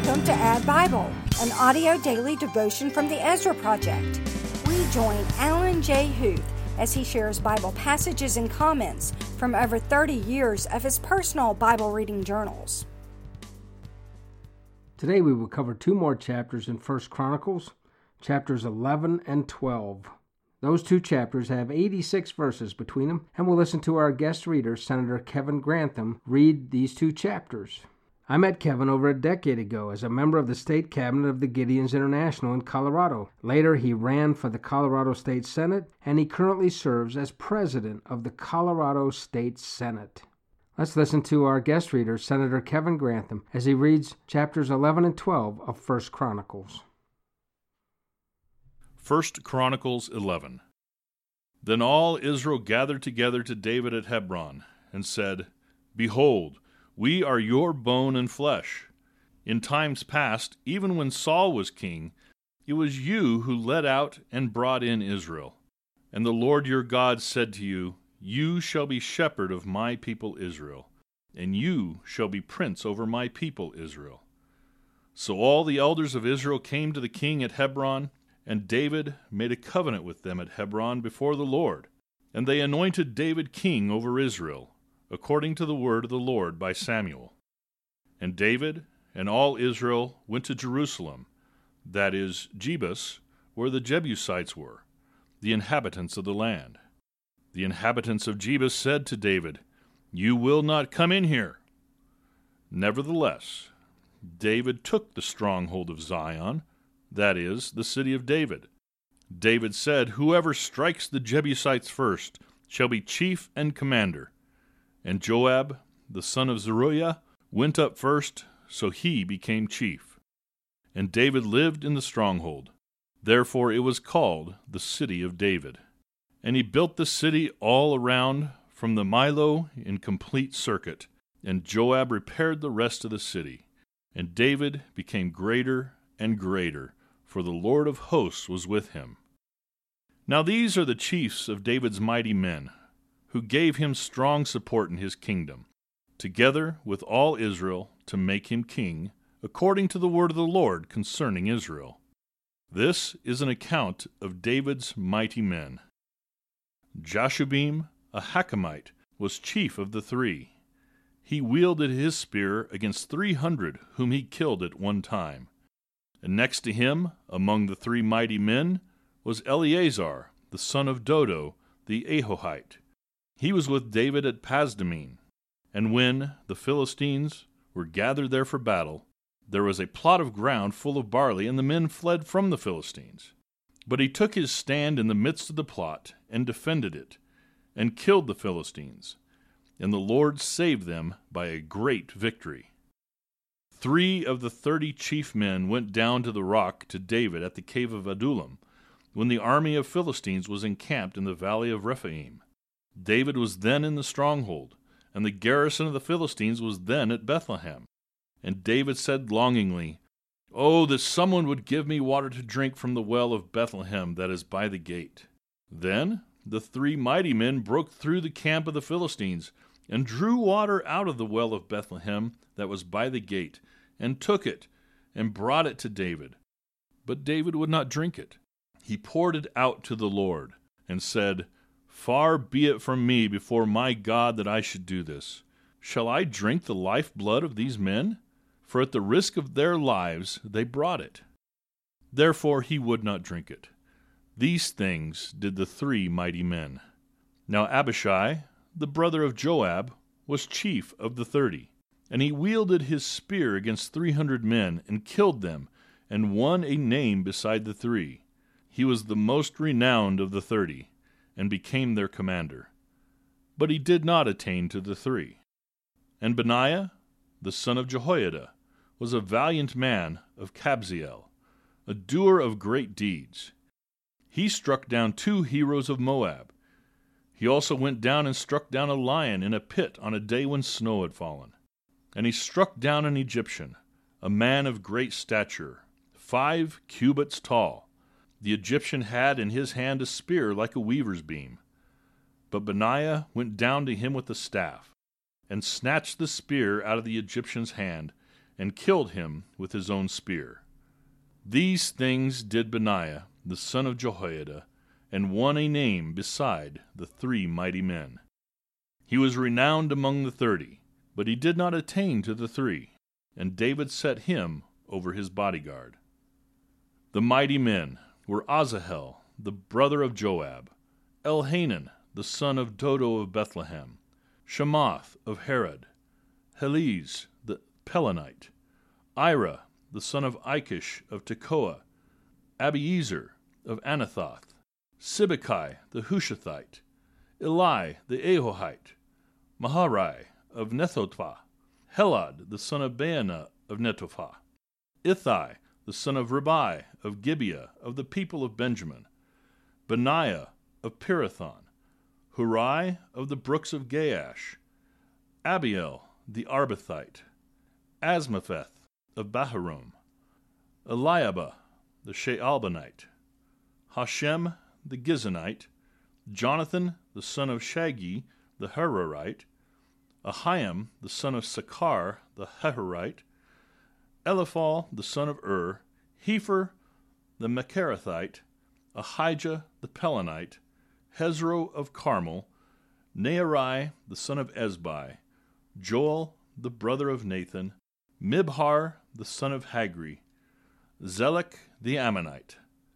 Welcome to Add Bible, an audio daily devotion from the Ezra Project. We join Alan J. Huth as he shares Bible passages and comments from over 30 years of his personal Bible reading journals. Today we will cover two more chapters in 1 Chronicles, chapters 11 and 12. Those two chapters have 86 verses between them, and we'll listen to our guest reader, Senator Kevin Grantham, read these two chapters. I met Kevin over a decade ago as a member of the state cabinet of the Gideons International in Colorado. Later, he ran for the Colorado State Senate, and he currently serves as president of the Colorado State Senate. Let's listen to our guest reader, Senator Kevin Grantham, as he reads chapters 11 and 12 of 1 Chronicles. 1 Chronicles 11. Then all Israel gathered together to David at Hebron, and said, Behold, we are your bone and flesh. In times past, even when Saul was king, it was you who led out and brought in Israel. And the Lord your God said to you, You shall be shepherd of my people Israel, and you shall be prince over my people Israel. So all the elders of Israel came to the king at Hebron, and David made a covenant with them at Hebron before the Lord. And they anointed David king over Israel, according to the word of the Lord by Samuel. And David and all Israel went to Jerusalem, that is, Jebus, where the Jebusites were, the inhabitants of the land. The inhabitants of Jebus said to David, You will not come in here. Nevertheless, David took the stronghold of Zion, that is, the city of David. David said, Whoever strikes the Jebusites first shall be chief and commander. And Joab, the son of Zeruiah, went up first, so he became chief. And David lived in the stronghold. Therefore it was called the city of David. And he built the city all around from the Millo in complete circuit. And Joab repaired the rest of the city. And David became greater and greater, for the Lord of hosts was with him. Now these are the chiefs of David's mighty men, who gave him strong support in his kingdom, together with all Israel, to make him king, according to the word of the Lord concerning Israel. This is an account of David's mighty men. Jashubim, a Hakimite, was chief of the three. He wielded his spear against 300 whom he killed at one time. And next to him, among the three mighty men, was Eleazar, the son of Dodo, the Ahohite. He was with David at Pasdammim. And when the Philistines were gathered there for battle, there was a plot of ground full of barley, and the men fled from the Philistines. But he took his stand in the midst of the plot, and defended it, and killed the Philistines. And the Lord saved them by a great victory. 3 of the 30 chief men went down to the rock to David at the cave of Adullam, when the army of Philistines was encamped in the valley of Rephaim. David was then in the stronghold, and the garrison of the Philistines was then at Bethlehem. And David said longingly, Oh, that someone would give me water to drink from the well of Bethlehem that is by the gate. Then the 3 mighty men broke through the camp of the Philistines, and drew water out of the well of Bethlehem that was by the gate, and took it, and brought it to David. But David would not drink it. He poured it out to the Lord, and said, Far be it from me before my God that I should do this. Shall I drink the lifeblood of these men? For at the risk of their lives they brought it. Therefore he would not drink it. These things did the 3 mighty men. Now Abishai, the brother of Joab, was chief of the 30, and he wielded his spear against 300 men, and killed them, and won a name beside the 3. He was the most renowned of the 30, and became their commander. But he did not attain to the 3. And Benaiah, the son of Jehoiada, was a valiant man of Kabzeel, a doer of great deeds. He struck down 2 heroes of Moab. He also went down and struck down a lion in a pit on a day when snow had fallen. And he struck down an Egyptian, a man of great stature, 5 cubits tall. The Egyptian had in his hand a spear like a weaver's beam. But Benaiah went down to him with a staff, and snatched the spear out of the Egyptian's hand, and killed him with his own spear. These things did Benaiah, the son of Jehoiada, and won a name beside the 3 mighty men. He was renowned among the 30, but he did not attain to the 3, and David set him over his bodyguard. The mighty men were Asahel, the brother of Joab, Elhanan, the son of Dodo of Bethlehem, Shemoth of Herod, Heliz the Pelonite, Ira, the son of Ichish of Tekoa, Abiezer of Anathoth, Sibbecai the Hushathite, Eli the Ahohite, Maharai of Nethophah, Helad the son of Baanah of Netophah, Ithai the son of Ribai of Gibeah of the people of Benjamin, Benaiah of Pirathon, Hurai of the brooks of Gaash, Abiel the Arbathite, Asmapheth of Baharum, Eliabah the Shaalbanite, Hashem the Gizonite, Jonathan the son of Shagi the Hararite, Ahiam the son of Sakar the Hararite, Eliphal the son of Hefer the Macherathite, Ahijah the Pelonite, Hezro of Carmel, Nearai the son of Ezbai, Joel the brother of Nathan, Mibhar the son of Hagri, Zelek the Ammonite,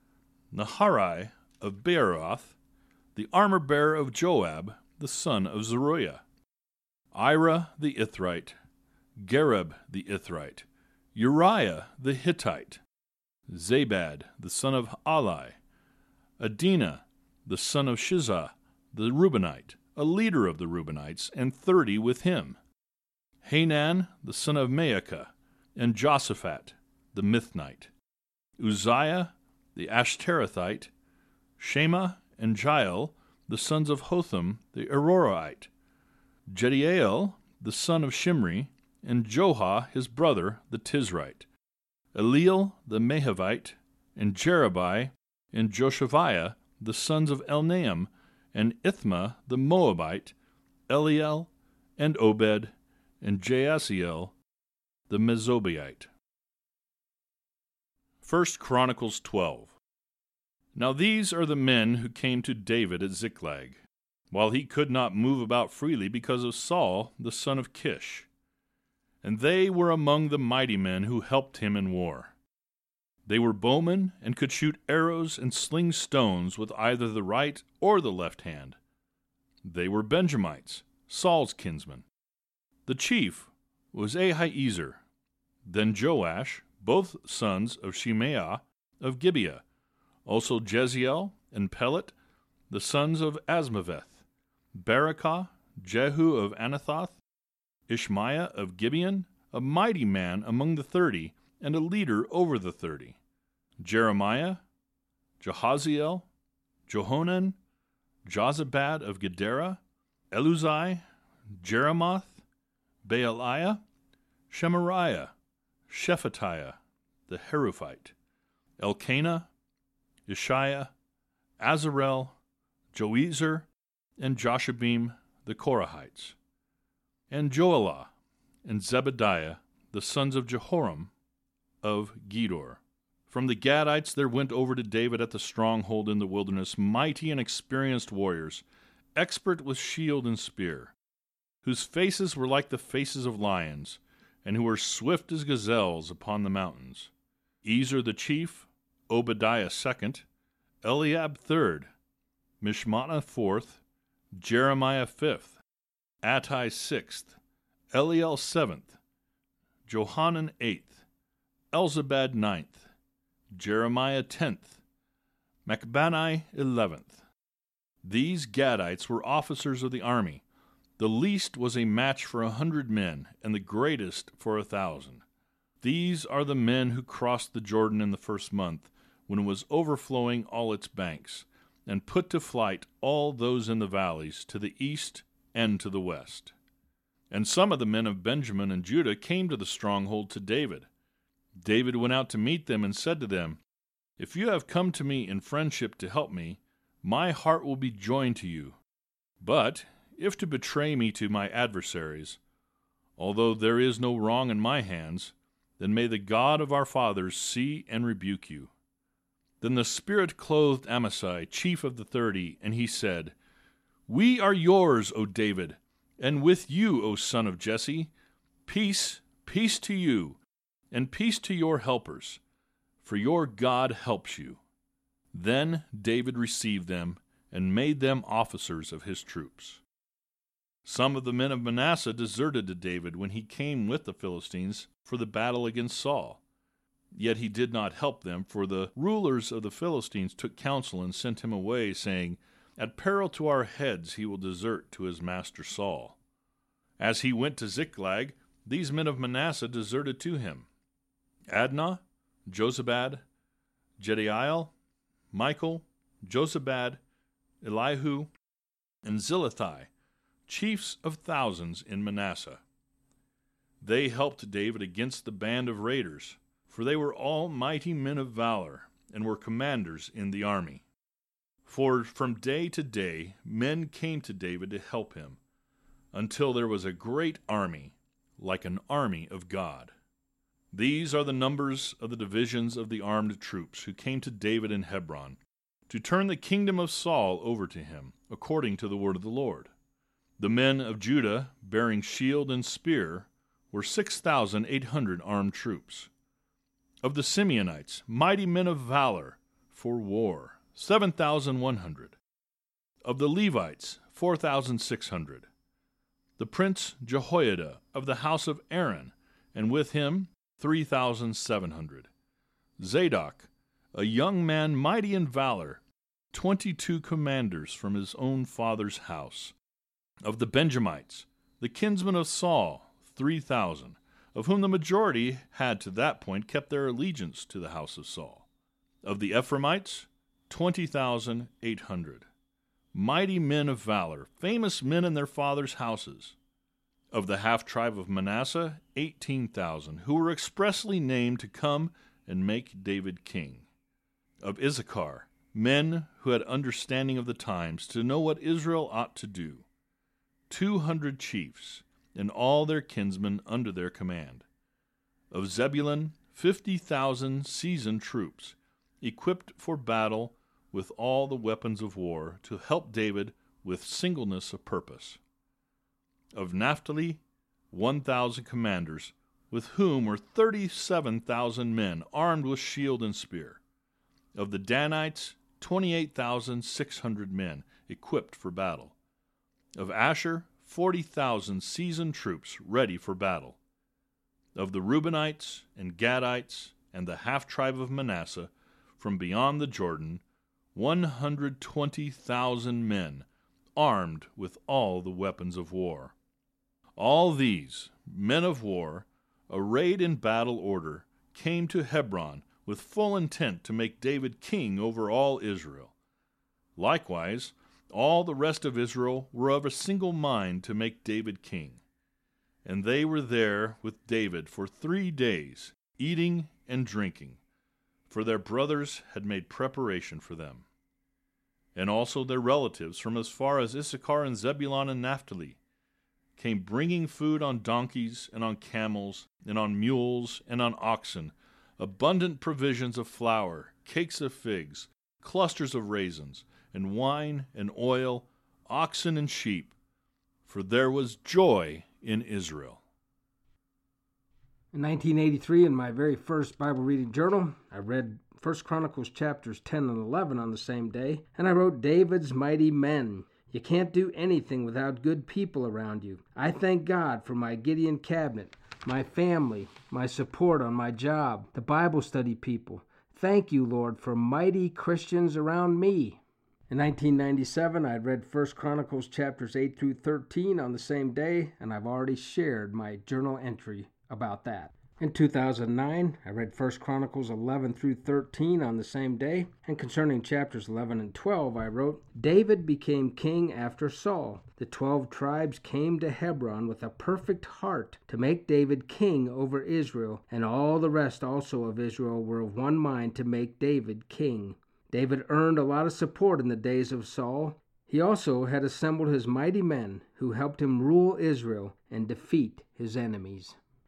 Naharai of Beeroth, the armor-bearer of Joab the son of Zeruiah, Ira the Ithrite, Gareb the Ithrite, Uriah the Hittite, Zabad the son of Ali, Adinah the son of Shizah the Reubenite, a leader of the Reubenites, and 30 with him, Hanan the son of Maacah, and Josaphat the Mithnite, Uzziah the Ashterathite, Shema and Jael the sons of Hotham the Aroraite, Jediael the son of Shimri, and Johah his brother the Tizrite, Eliel the Mahavite, and Jerubai and Joshaviah the sons of Elnaam, and Ithma the Moabite, Eliel and Obed, and Jaasiel the Mezobaite. 1 Chronicles 12. Now these are the men who came to David at Ziklag, while he could not move about freely because of Saul the son of Kish. And they were among the mighty men who helped him in war. They were bowmen and could shoot arrows and sling stones with either the right or the left hand. They were Benjamites, Saul's kinsmen. The chief was Ahiezer, then Joash, both sons of Shemaiah of Gibeah, also Jeziel and Pelet, the sons of Asmaveth, Barakah, Jehu of Anathoth, Ishmaiah of Gibeon, a mighty man among the 30, and a leader over the 30, Jeremiah, Jahaziel, Johanan, Jozabad of Gedera, Eluzai, Jeremoth, Baaliah, Shemariah, Shephatiah, the Heruphite, Elkanah, Ishiah, Azarel, Joezer, and Joshabim, the Korahites, and Joelah, and Zebediah, the sons of Jehoram of Gedor. From the Gadites there went over to David at the stronghold in the wilderness mighty and experienced warriors, expert with shield and spear, whose faces were like the faces of lions, and who were swift as gazelles upon the mountains. Ezer the chief, Obadiah second, Eliab third, Mishmannah fourth, Jeremiah fifth, Attai sixth, Eliel seventh, Johanan eighth, Elzabad ninth, Jeremiah 10th, Machbanai 11th. These Gadites were officers of the army. The least was a match for 100 men, and the greatest for 1,000. These are the men who crossed the Jordan in the first month, when it was overflowing all its banks, and put to flight all those in the valleys, to the east and to the west. And some of the men of Benjamin and Judah came to the stronghold to David. David went out to meet them and said to them, "If you have come to me in friendship to help me, my heart will be joined to you. But if to betray me to my adversaries, although there is no wrong in my hands, then may the God of our fathers see and rebuke you. Then the Spirit clothed Amasai, chief of the 30, and he said, We are yours, O David, and with you, O son of Jesse. Peace, peace to you, and peace to your helpers, for your God helps you. Then David received them and made them officers of his troops. Some of the men of Manasseh deserted to David when he came with the Philistines for the battle against Saul. Yet he did not help them, for the rulers of the Philistines took counsel and sent him away, saying, At peril to our heads he will desert to his master Saul. As he went to Ziklag, these men of Manasseh deserted to him: Adnah, Jozabad, Jediael, Michael, Jozabad, Elihu, and Zillethai, chiefs of thousands in Manasseh. They helped David against the band of raiders, for they were all mighty men of valor, and were commanders in the army. For from day to day men came to David to help him, until there was a great army, like an army of God. These are the numbers of the divisions of the armed troops who came to David in Hebron, to turn the kingdom of Saul over to him, according to the word of the Lord. The men of Judah, bearing shield and spear, were 6,800 armed troops. Of the Simeonites, mighty men of valor for war, 7,100. Of the Levites, 4,600. The prince Jehoiada of the house of Aaron, and with him 3,700. Zadok, a young man mighty in valor, 22 commanders from his own father's house. Of the Benjamites, the kinsmen of Saul, 3,000, of whom the majority had to that point kept their allegiance to the house of Saul. Of the Ephraimites, 20,800. Mighty men of valor, famous men in their fathers' houses. Of the half-tribe of Manasseh, 18,000, who were expressly named to come and make David king. Of Issachar, men who had understanding of the times, to know what Israel ought to do. 200 chiefs, and all their kinsmen under their command. Of Zebulun, 50,000 seasoned troops, equipped for battle with all the weapons of war, to help David with singleness of purpose. Of Naphtali, 1,000 commanders, with whom were 37,000 men armed with shield and spear. Of the Danites, 28,600 men equipped for battle. Of Asher, 40,000 seasoned troops ready for battle. Of the Reubenites and Gadites and the half-tribe of Manasseh, from beyond the Jordan, 120,000 men armed with all the weapons of war. All these, men of war, arrayed in battle order, came to Hebron with full intent to make David king over all Israel. Likewise, all the rest of Israel were of a single mind to make David king. And they were there with David for 3 days, eating and drinking, for their brothers had made preparation for them. And also their relatives from as far as Issachar and Zebulun and Naphtali came bringing food on donkeys and on camels and on mules and on oxen, abundant provisions of flour, cakes of figs, clusters of raisins, and wine and oil, oxen and sheep, for there was joy in Israel. In 1983, in my very first Bible reading journal, I read 1 Chronicles chapters 10 and 11 on the same day, and I wrote David's mighty men. You can't do anything without good people around you. I thank God for my Gideon cabinet, my family, my support on my job, the Bible study people. Thank you, Lord, for mighty Christians around me. In 1997, I read 1 Chronicles chapters 8 through 13 on the same day, and I've already shared my journal entry about that. In 2009, I read 1 Chronicles 11 through 13 on the same day, and concerning chapters 11 and 12, I wrote, David became king after Saul. The 12 tribes came to Hebron with a perfect heart to make David king over Israel, and all the rest also of Israel were of one mind to make David king. David earned a lot of support in the days of Saul. He also had assembled his mighty men who helped him rule Israel and defeat his enemies.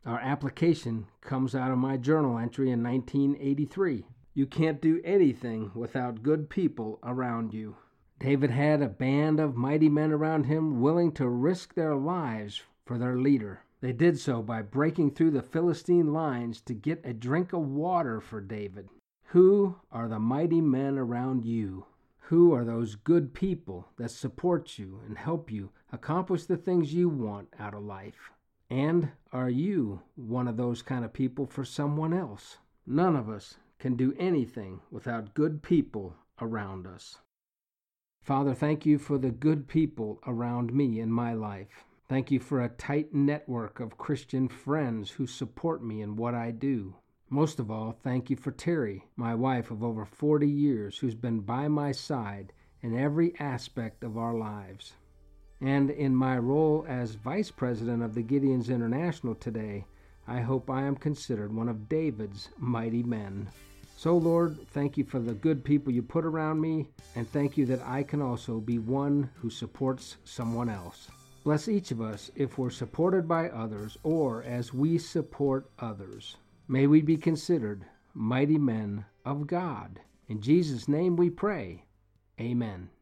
Our application comes out of my journal entry in 1983. You can't do anything without good people around you. David had a band of mighty men around him willing to risk their lives for their leader. They did so by breaking through the Philistine lines to get a drink of water for David. Who are the mighty men around you? Who are those good people that support you and help you accomplish the things you want out of life? And are you one of those kind of people for someone else? None of us can do anything without good people around us. Father, thank you for the good people around me in my life. Thank you for a tight network of Christian friends who support me in what I do. Most of all, thank you for Terry, my wife of over 40 years, who's been by my side in every aspect of our lives. And in my role as Vice President of the Gideons International today, I hope I am considered one of David's mighty men. So, Lord, thank you for the good people you put around me, and thank you that I can also be one who supports someone else. Bless each of us if we're supported by others or as we support others. May we be considered mighty men of God. In Jesus' name we pray. Amen.